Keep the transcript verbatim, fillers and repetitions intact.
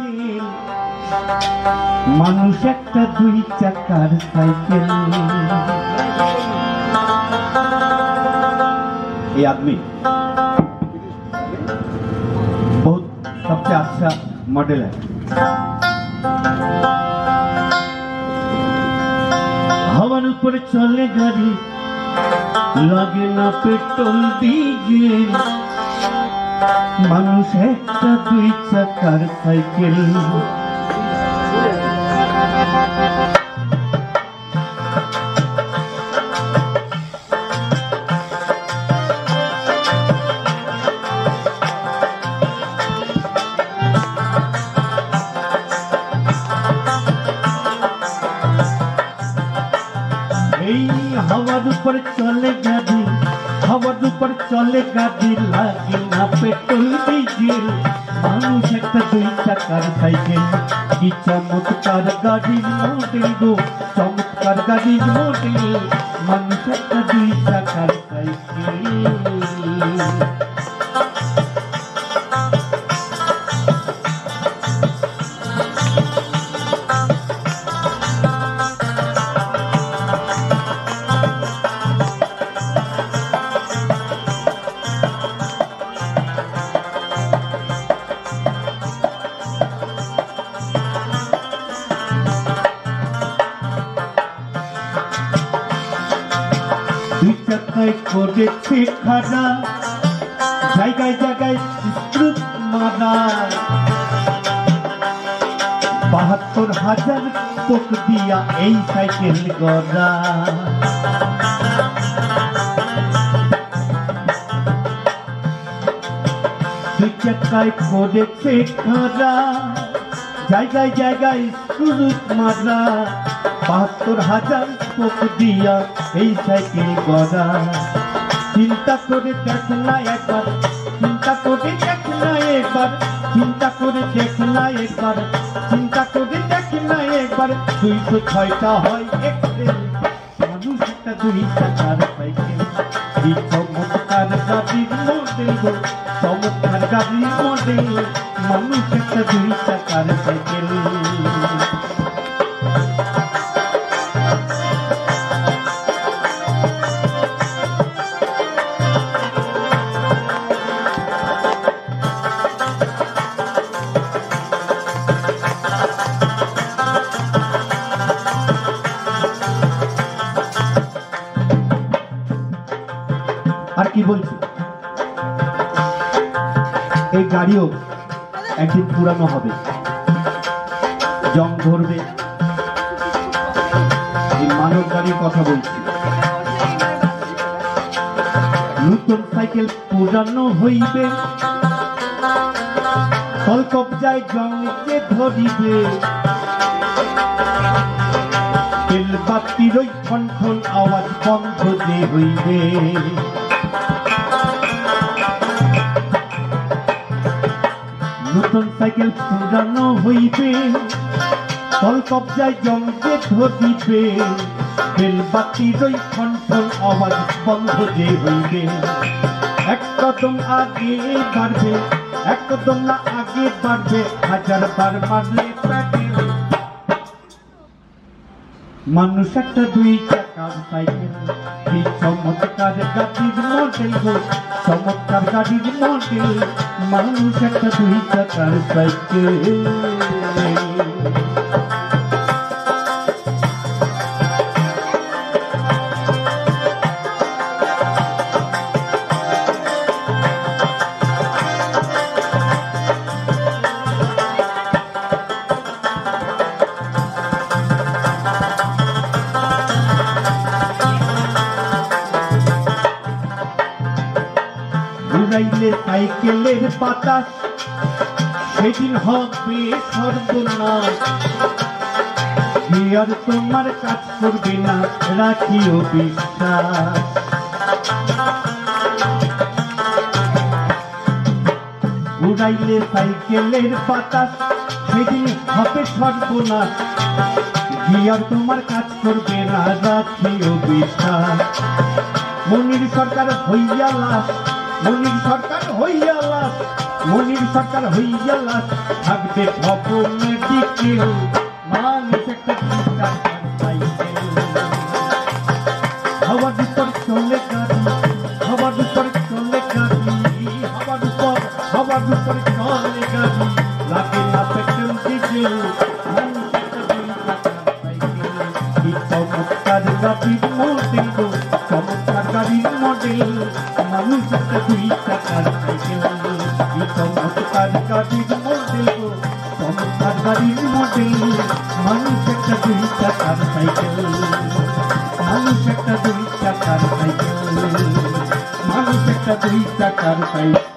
গাড়ি মানুষ একটা দুই চাকার साइकिल ये आदमी बहुत सबसे अच्छा मॉडल है। हवार ऊपर चले गाड़ी लगे ना पेट्रोल डीजेल मानुष একটা দুই চাকার সাইকেল हवार ऊपर चले गाड़ी हवार ऊपर चले गाड़ी लागे ना पेट्रोल डीजेल मानुष একটা দুই চাকার সাইকেল কি চমৎকার গাড়ির মডেল গো চমৎকার গাড়ির মডেল মানুষ একটা দুই চাকার সাইকেল করেছে খাড়া জায়গায় জায়গায় স্ক্রুপ মারা বাহাত্তর হাজার পোক দিয়া এই সাইকেল গড়া দুই চাকায় করেছে খাড়া জায়গায় জায়গায় স্ক্রুপ মারা বাহাত্তর হাজার পোক দিয়া এই সাইকেল গড়া চিন্তা করে দেখ না একবার চিন্তা করে দেখ না একবার চিন্তা করে দেখ না একবার চিন্তা করে দেখ না একবার দুইশো ছয়টা হয় এক্সেল মানুষ একটা দুই চাকার সাইকেল এই চমৎকার গাড়ির মডেল গো চমৎকার গাড়ির মডেল মানুষ একটা দুই চাকার সাইকেল আর কি বলছি এই গাড়িও একদিন পুরানো হবে জং ধরবে এই মানব গাড়ির কথা বলছি নতুন সাইকেল পুরানো হইবে কল কবজায় জংকে ধরিবে তেল বাতির ওই ঠন ঠন আওয়াজ বন্ধ যে হইবে নতুন সাইকেল পুরানো হইবে কল কবজায় জমকে ধরিবে বেল বাতির ওই ঠন ঠন আওয়াজ বন্ধ যে হইবে এক কদম আগে বাড়বে এক কদম না আগে বাড়বে হাজার বার মারলে প্যাডেল মানুষ একটা দুই চাকার সাইকেল এই চমৎকার গাড়ির মডেল গো চমৎকার গাড়ির মডেল মানুষ একটা দুই চাকার সাইকেল উড়াইলে সাইকেলের বাতাস সেদিন হবে সর্বনাশ আর তোমার কাজ করবে না রাখিও বিশ্বাস উড়াইলে সাইকেলের বাতাস সেদিন হবে সর্বনাশ আর তোমার কাজ করবে না রাখিও বিশ্বাস মনির সরকার হইয়া লাশ মনির সরকার হইয়া লাশ মনির সরকার হইয়া লাশ থাকবে ভব মেডিকেল মানুষ একটা দুই চাকার সাইকেল হওয়ার উপর চলে গাড়ি হওয়ার উপর চলে গাড়ি হওয়ার উপর হওয়ার উপর চলে গাড়ি লাগে না পেট্রোল ডিজেল মানুষ একটা দুই চাকার সাইকেল কি চমৎকার গাড়ির মডেল গো চমৎকার গাড়ির মডেল মানুষ একটা দুই চাকার সাইকেল কি চমৎকার গাড়ির মডেল গো চমৎকার গাড়ির মডেল মানুষ একটা দুই চাকার সাইকেল মানুষ একটা দুই চাকার সাইকেল মানুষ একটা দুই চাকার সাইকেল